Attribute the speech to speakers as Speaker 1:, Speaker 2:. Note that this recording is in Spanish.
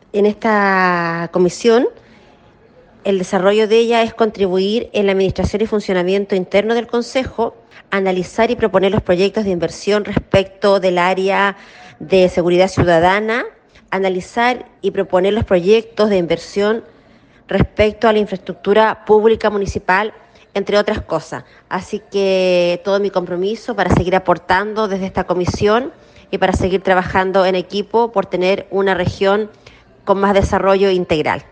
Speaker 1: En esta comisión, el desarrollo de ella es contribuir en la administración y funcionamiento interno del Consejo, analizar y proponer los proyectos de inversión respecto del área de seguridad ciudadana, analizar y proponer los proyectos de inversión respecto a la infraestructura pública municipal, entre otras cosas. Así que todo mi compromiso para seguir aportando desde esta comisión y para seguir trabajando en equipo por tener una región con más desarrollo integral.